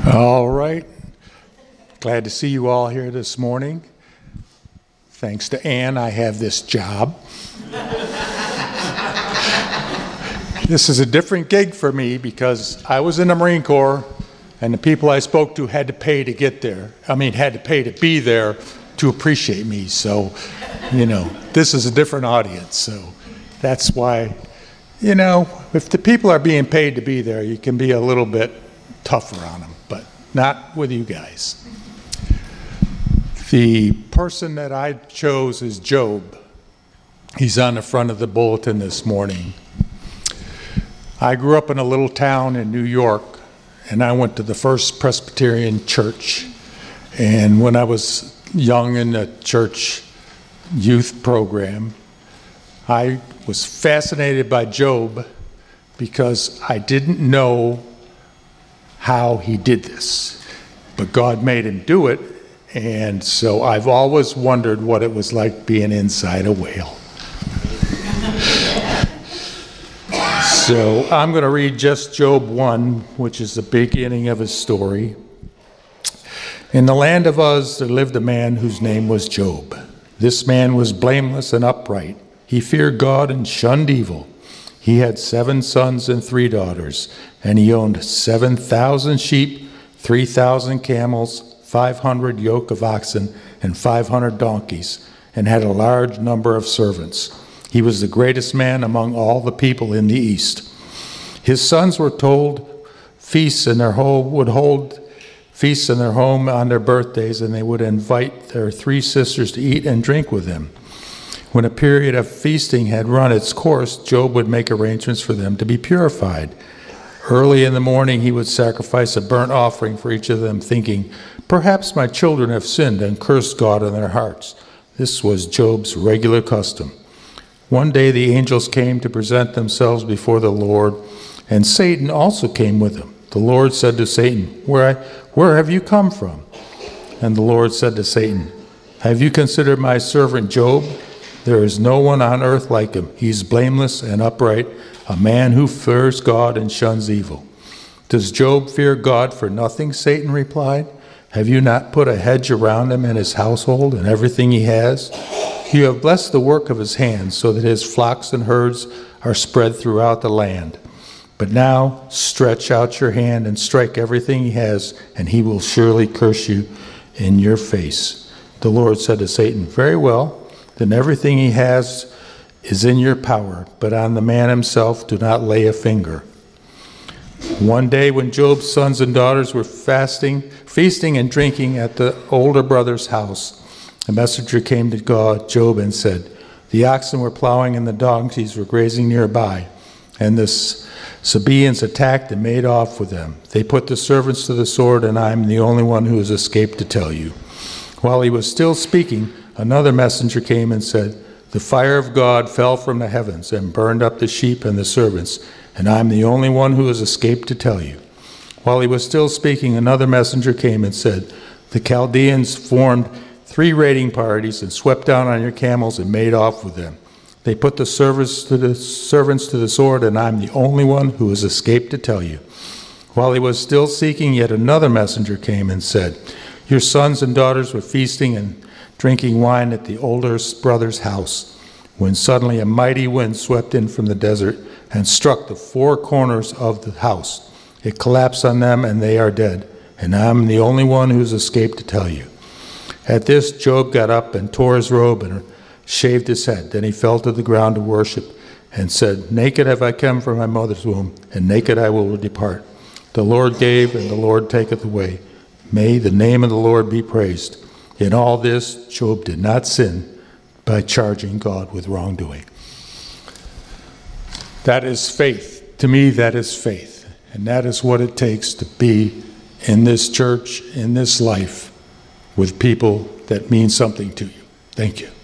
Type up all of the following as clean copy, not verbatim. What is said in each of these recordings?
All right. Glad to see you all here this morning. Thanks to Ann, I have this job. This is a different gig for me because I was in the Marine Corps and the people I spoke to had to pay to get there. Had to pay to be there to appreciate me. So, this is a different audience. So that's why, if the people are being paid to be there, you can be a little bit tougher on them, but not with you guys. The person that I chose is Job. He's on the front of the bulletin this morning. I grew up in a little town in New York, and I went to the First Presbyterian Church. And when I was young in the church youth program, I was fascinated by Job because I didn't know how he did this, but God made him do it, and so I've always wondered what it was like being inside a whale. So I'm going to read just Job 1, which is the beginning of his story. In the land of Uz there lived a man whose name was Job. This man was blameless and upright. He feared God and shunned evil. He had 7 sons and 3 daughters, and he owned 7,000 sheep, 3,000 camels, 500 yoke of oxen, and 500 donkeys, and had a large number of servants. He was the greatest man among all the people in the east. His sons were told feasts in their home, would hold feasts in their home on their birthdays, and they would invite their 3 sisters to eat and drink with them. When a period of feasting had run its course, Job would make arrangements for them to be purified. Early in the morning he would sacrifice a burnt offering for each of them, thinking, "Perhaps my children have sinned and cursed God in their hearts." This was Job's regular custom. One day the angels came to present themselves before the Lord, and Satan also came with them. The Lord said to Satan, Where have you come from?" And the Lord said to Satan, "Have you considered my servant Job? There is no one on earth like him. He's blameless and upright, a man who fears God and shuns evil." "Does Job fear God for nothing?" Satan replied. "Have you not put a hedge around him and his household and everything he has? You have blessed the work of his hands, so that his flocks and herds are spread throughout the land. But now stretch out your hand and strike everything he has, and he will surely curse you in your face." The Lord said to Satan, "Very well, then everything he has is in your power, but on the man himself do not lay a finger." One day when Job's sons and daughters were feasting and drinking at the older brother's house, a messenger came to Job and said, "The oxen were plowing and the donkeys were grazing nearby, and the Sabaeans attacked and made off with them. They put the servants to the sword, and I am the only one who has escaped to tell you." While he was still speaking, another messenger came and said, "The fire of God fell from the heavens and burned up the sheep and the servants, and I am the only one who has escaped to tell you." While he was still speaking, another messenger came and said, "The Chaldeans formed 3 raiding parties and swept down on your camels and made off with them. They put the servants to the sword, and I am the only one who has escaped to tell you." While he was still speaking, yet another messenger came and said, "Your sons and daughters were feasting and drinking wine at the older brother's house, when suddenly a mighty wind swept in from the desert and struck the 4 corners of the house. It collapsed on them, and they are dead, and I am the only one who has escaped to tell you." At this, Job got up and tore his robe and shaved his head. Then he fell to the ground to worship and said, "Naked have I come from my mother's womb, and naked I will depart. The Lord gave, and the Lord taketh away. May the name of the Lord be praised." In all this, Job did not sin by charging God with wrongdoing. That is faith. To me, that is faith. And that is what it takes to be in this church, in this life, with people that mean something to you. Thank you.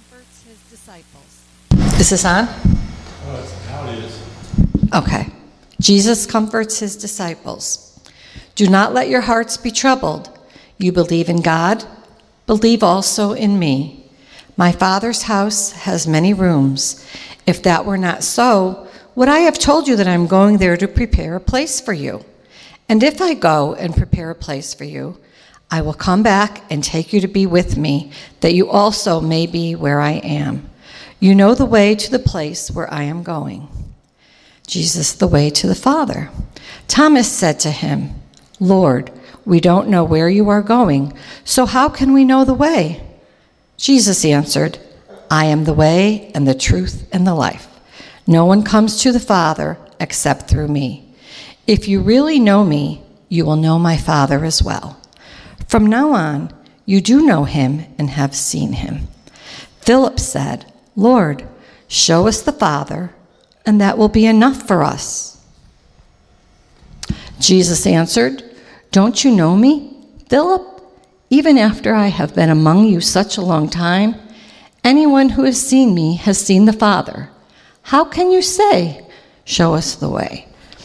comforts his disciples. Is this on? How it is. Okay. Jesus comforts his disciples. Do not let your hearts be troubled. You believe in God, believe also in me. My Father's house has many rooms. If that were not so, would I have told you that I'm going there to prepare a place for you? And if I go and prepare a place for you, I will come back and take you to be with me, that you also may be where I am. You know the way to the place where I am going. Jesus, the way to the Father. Thomas said to him, Lord, we don't know where you are going, so how can we know the way? Jesus answered, I am the way and the truth and the life. No one comes to the Father except through me. If you really know me, you will know my Father as well. From now on, you do know him and have seen him. Philip said, Lord, show us the Father, and that will be enough for us. Jesus answered, Don't you know me, Philip? Even after I have been among you such a long time, anyone who has seen me has seen the Father. How can you say, show us the way?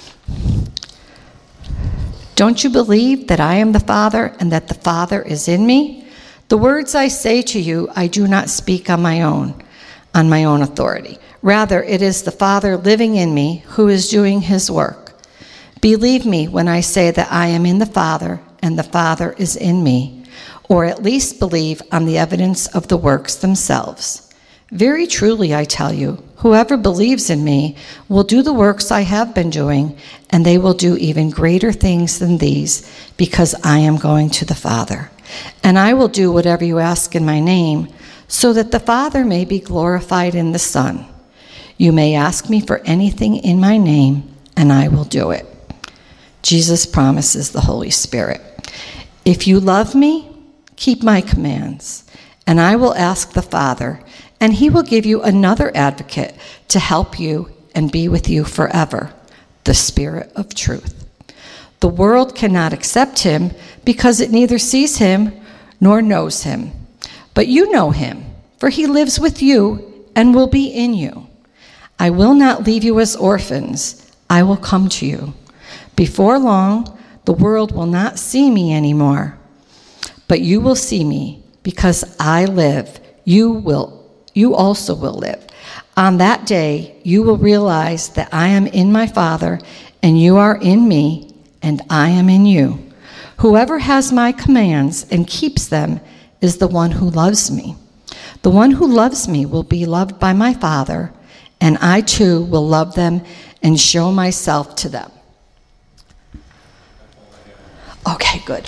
Don't you believe that I am the Father and that the Father is in me? The words I say to you, I do not speak on my own authority. Rather, it is the Father living in me who is doing his work. Believe me when I say that I am in the Father and the Father is in me, or at least believe on the evidence of the works themselves. Very truly, I tell you, whoever believes in me will do the works I have been doing, and they will do even greater things than these, because I am going to the Father. And I will do whatever you ask in my name, so that the Father may be glorified in the Son. You may ask me for anything in my name, and I will do it. Jesus promises the Holy Spirit. If you love me, keep my commands, and I will ask the Father, and he will give you another advocate to help you and be with you forever, the Spirit of truth. The world cannot accept him because it neither sees him nor knows him. But you know him, for he lives with you and will be in you. I will not leave you as orphans. I will come to you. Before long, the world will not see me anymore. But you will see me, because I live. You also will live. On that day, you will realize that I am in my Father, and you are in me, and I am in you. Whoever has my commands and keeps them is the one who loves me. The one who loves me will be loved by my Father, and I too will love them and show myself to them. Okay, good.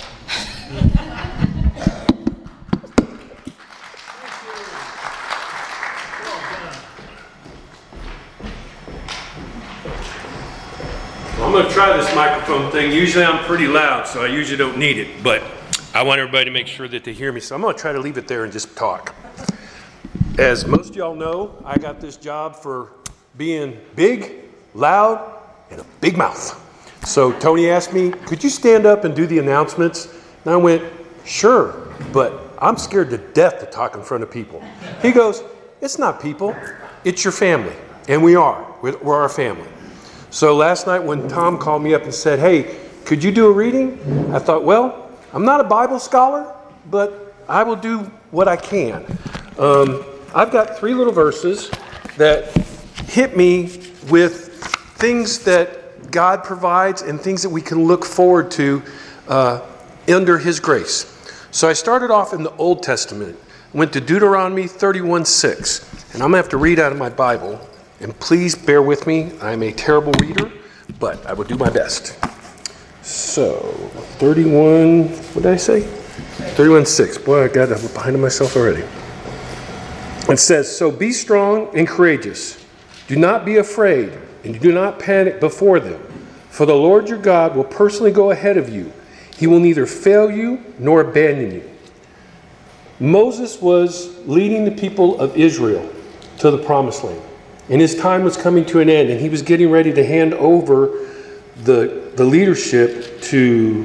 I'm going to try this microphone thing. Usually I'm pretty loud, so I usually don't need it, but I want everybody to make sure that they hear me, so I'm going to try to leave it there and just talk. As most of y'all know, I got this job for being big, loud, and a big mouth. So Tony asked me, could you stand up and do the announcements? And I went, sure, but I'm scared to death to talk in front of people. He goes, it's not people, it's your family. And we're our family. So last night when Tom called me up and said, hey, could you do a reading? I thought, well, I'm not a Bible scholar, but I will do what I can. I've got 3 little verses that hit me with things that God provides and things that we can look forward to under his grace. So I started off in the Old Testament, went to Deuteronomy 31:6, and I'm going to have to read out of my Bible. And please bear with me. I'm a terrible reader, but I will do my best. So, 31, what did I say? 31:6. Boy, I got behind myself already. It says, so be strong and courageous. Do not be afraid, and do not panic before them. For the Lord your God will personally go ahead of you. He will neither fail you nor abandon you. Moses was leading the people of Israel to the promised land. And his time was coming to an end, and he was getting ready to hand over the leadership to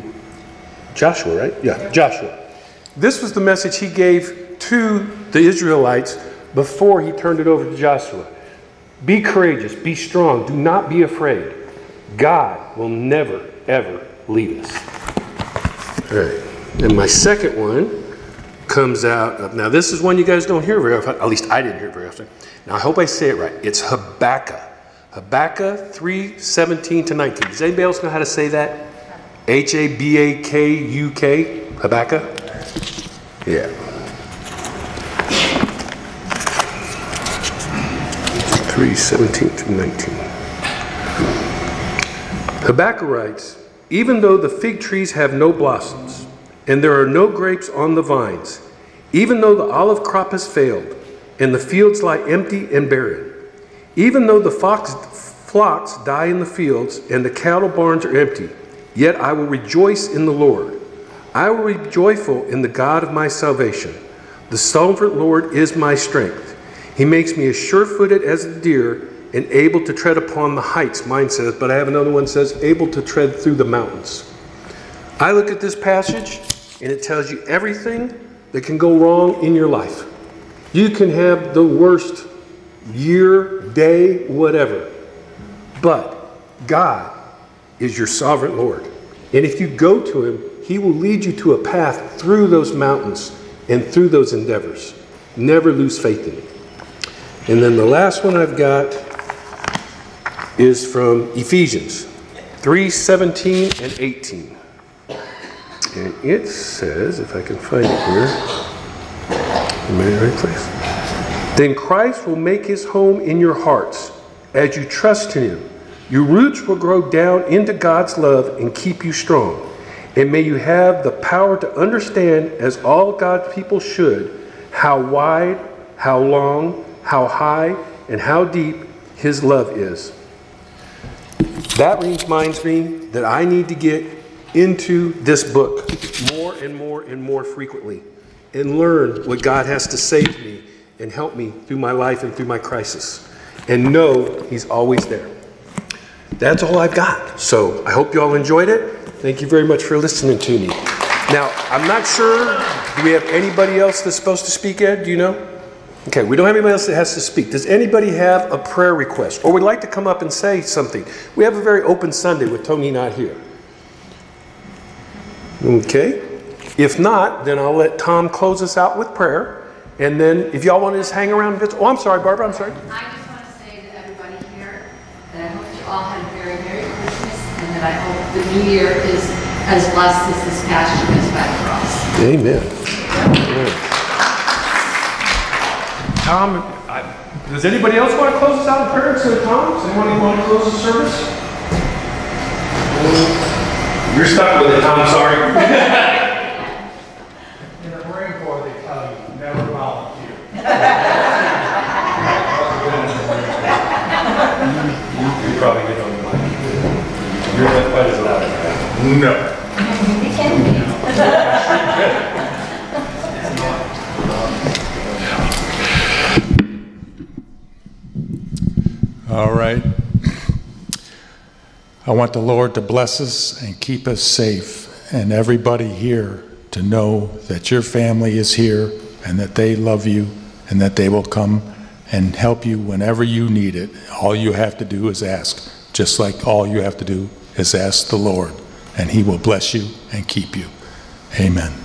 Joshua, right? Yeah, Joshua. This was the message he gave to the Israelites before he turned it over to Joshua. Be courageous, be strong, do not be afraid. God will never, ever leave us. All right. And my second one comes out. Now, this is one you guys don't hear very often. At least I didn't hear very often. Now, I hope I say it right. It's Habakkuk. Habakkuk 3:17 to 19. Does anybody else know how to say that? Habakuk. Habakkuk? Yeah. 3:17 to 19. Habakkuk writes, even though the fig trees have no blossoms, and there are no grapes on the vines, even though the olive crop has failed, and the fields lie empty and barren, even though the flocks die in the fields, and the cattle barns are empty, yet I will rejoice in the Lord. I will be joyful in the God of my salvation. The sovereign Lord is my strength. He makes me as sure-footed as the deer and able to tread upon the heights, mine says, but I have another one that says, able to tread through the mountains. I look at this passage, and it tells you everything that can go wrong in your life. You can have the worst year, day, whatever. But God is your sovereign Lord. And if you go to him, he will lead you to a path through those mountains and through those endeavors. Never lose faith in him. And then the last one I've got is from Ephesians 3:17 and 18. And it says, if I can find it here, am I in the right place? Then Christ will make his home in your hearts as you trust in him. Your roots will grow down into God's love and keep you strong. And may you have the power to understand, as all God's people should, how wide, how long, how high, and how deep his love is. That reminds me that I need to get into this book more and more and more frequently and learn what God has to say to me and help me through my life and through my crisis, and know he's always there. That's all I've got. So I hope you all enjoyed it. Thank you very much for listening to me. Now, I'm not sure, do we have anybody else that's supposed to speak, Ed? Do you know? Okay, we don't have anybody else that has to speak. Does anybody have a prayer request or would like to come up and say something? We have a very open Sunday with Tony not here. Okay. If not, then I'll let Tom close us out with prayer. And then if y'all want to just hang around. Oh, I'm sorry, Barbara, I'm sorry. I just want to say to everybody here that I hope you all had a very Merry Christmas and that I hope the new year is as blessed as this past year has been for us. Amen. Tom, does anybody else want to close us out in prayer instead of Tom? Does anyone want to close the service? You're stuck with it, Tom, sorry. In the Marine Corps, they tell you, never volunteer. You probably get on the mic. You're not quite as loud as that. No. All right. I want the Lord to bless us and keep us safe, and everybody here to know that your family is here and that they love you and that they will come and help you whenever you need it. All you have to do is ask, just like all you have to do is ask the Lord, and he will bless you and keep you. Amen.